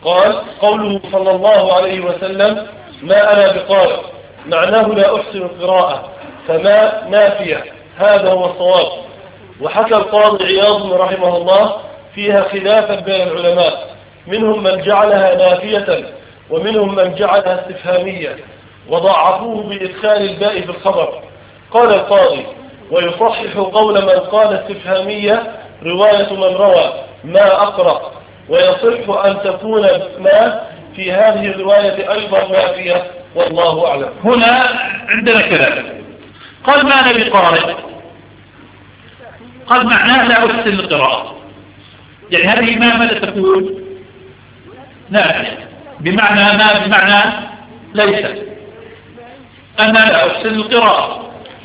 قال قوله صلى الله عليه وسلم ما أنا بقارئ معناه لا أحسن القراءة، فما نافية، هذا هو الصواب. وحكى القاضي عياض رحمه الله فيها خلافا بين العلماء، منهم من جعلها نافية ومنهم من جعلها استفهامية، وضعفوه بإدخال الباء في الخبر. قال القاضي ويصحح قول من قال استفهامية رواية من روى ما أقرأ، ويصح أن تكون ما في هذه الرواية أيضا نافية، والله أعلم. هنا عندنا كلام. قال ما أنا بقارئ، قال معناه لا أحسن القراءة، يعني هذه ما ماذا تكون؟ نافية، بمعنى ما بمعنى ليس، أنا لا أحسن القراءة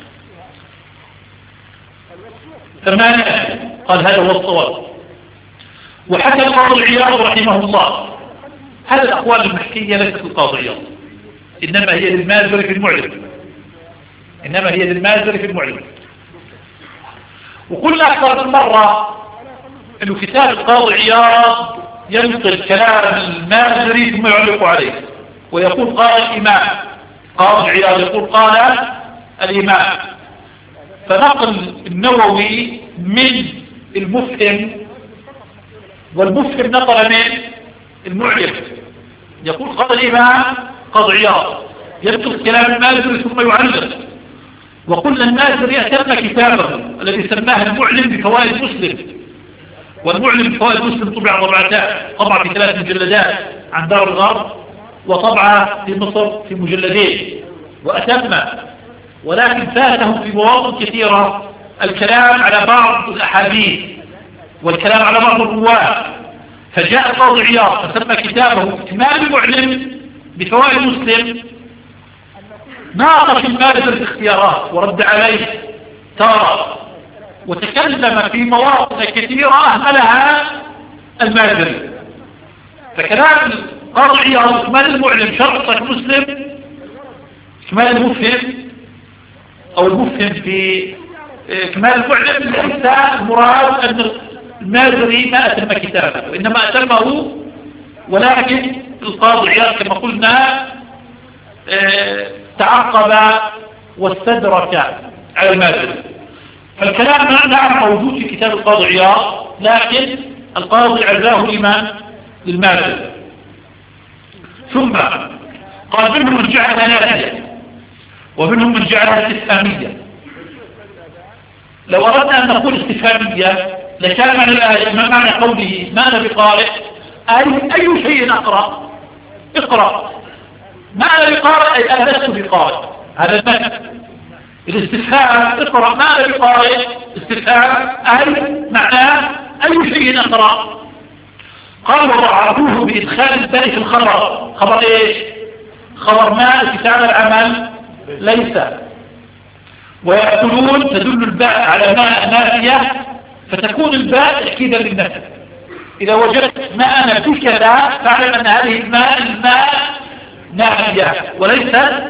فما نافية. قال هذا هو الصواب. وحكى القاضي عياض رحمه الله هذه الأقوال المحكية ليست القاضي عياض، إنما هي للمازري في المعلم، إنما هي للمازري في المعلم. وقلنا أكثر من مرة أنه كتاب القاضي عياض ينقل كلام المازري ثم يعلق عليه ويقول قال الإمام. قاضي عياض يقول قال الإمام، فنقل النووي من المفهم، والمفهم نقل من المعلم. يقول قال الإمام قاضي عياض ينقل كلام المازري ثم يعلق. وقلنا المازري أتم كتابه الذي سماه المعلم بفوائد مسلم، والمعلم بفوائد مسلم طبع طبعتان، طبع في 3 مجلدات عن دار الغرب، وطبعة في مصر في مجلدين، وأتم. ولكن فاته في مواطن كثيرة الكلام على بعض الأحاديث والكلام على بعض الرواة، فجاء القاضي عياض فسمى كتابه إمام المعلم بفوائد مسلم، ناقش المازري في اختيارات ورد عليه تارة، وتكلم في مواطن كثيرة أهملها المازري. فكلام القاضي عياض إمام المعلم شرط مسلم، إمام المفهم أو المفهم في كمال المعلم ليس المراد أن المازري ما أتم كتابه، وإنما أتمه، ولكن القاضي عياض كما قلنا تعقب واستدرك على المازري. فالكلام نعم موجود في كتاب القاضي عياض، لكن القاضي عزاه للمازري. ثم قال منهم من جعلها نافية ومنهم من جعلها استفهامية. لو أردنا أن نقول استفهامية لكان معنى الآية ما معنى قوله ما أنا بقارئ أي شيء أقرأ، اقرأ. ما أنا بقارئ أي أنا لست بقارئ، هذا المعنى. الاستفهام اقرأ ما أنا بقارئ، استفهام أي معناه أي شيء أقرأ. قال وضعفوه بإدخال الباء في الخبر. خبر إيش؟ خبر ما الكتاب العمل ليس. ويقولون تدل الباء على ما نافية، فتكون الباء تأكيدا للنفي. إذا وجدت ما أنا في كذا فاعلم أن هذه الماء نافية وليست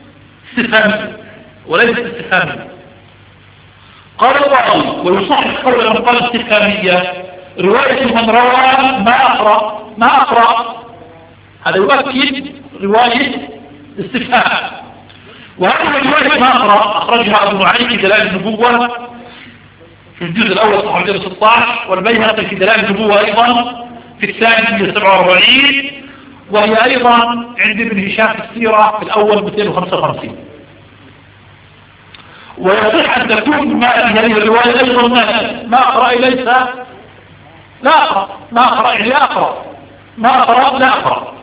استفهامية. قال الله ويصحح قول من قال استفهامية رواية من روى ما أقرأ، هذا يؤكد رواية استفهام. وهذه الرواية ما أقرأ أخرجها أبو نعيم في دلائل النبوة في الجزء الأول صفحة 216، والبيهقي في دلائل النبوة أيضا في الثاني 147، وهي أيضا عند ابن هشام في السيرة في الأول 255. ويصح أن تكون ما في هذه الرواية أيضا ما أقرأ ليس لا أقرأ، ما أقرأ لا أقرأ، ما أقرأ لا أقرأ.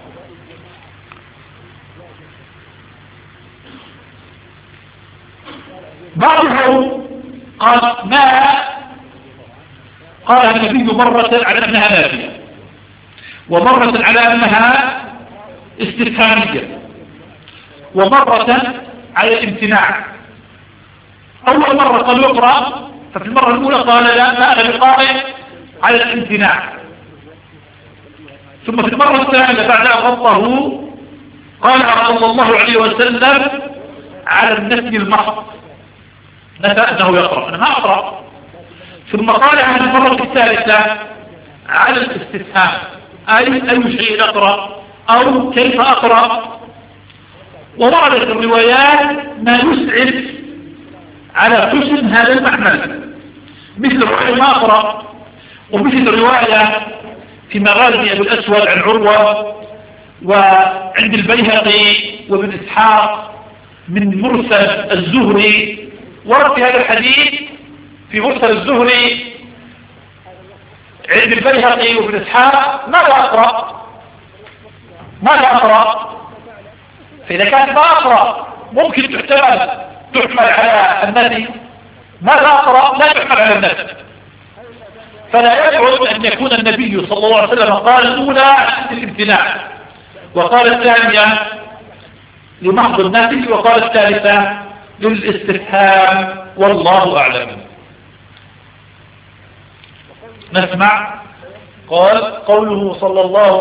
بعضهم قال ما قال النبي مرة على أنها نافية ومرة على أنها استفهامية ومرة على الامتناع. أول مرة قال يقرأ، ففي المرة الأولى قال لا ما أنا بقارئ على الامتناع، ثم في المرة الثانية بعد أن غطه قال صلى الله عليه وسلم على النفي المحض، نفى أنه يقرأ أنا ما أقرأ. ثم قال عن المرة الثالثة على الاستفهام، أي شيء أقرأ أو كيف أقرأ. ووردت الروايات ما يسعد على حسن هذا المحمل، مثل رواية ما أقرأ، ومثل رواية في مغازي أبي الأسود عن عروة، وعند البيهقي وابن إسحاق من مرسل الزهري. ورد في هذا الحديث في مرسل الزهري عند البيهقي وابن إسحاق ماذا أقرأ؟ فإذا كانت ما أقرأ ممكن تحمل على النبي، ماذا أقرأ لا تحمل على النبي. فلا يبعد أن يكون النبي صلى الله عليه وسلم قال الأولى للامتناع، وقال الثانية لمحض النفي، وقال الثالثة للاستفهام، والله أعلم. نسمع. قال قوله صلى الله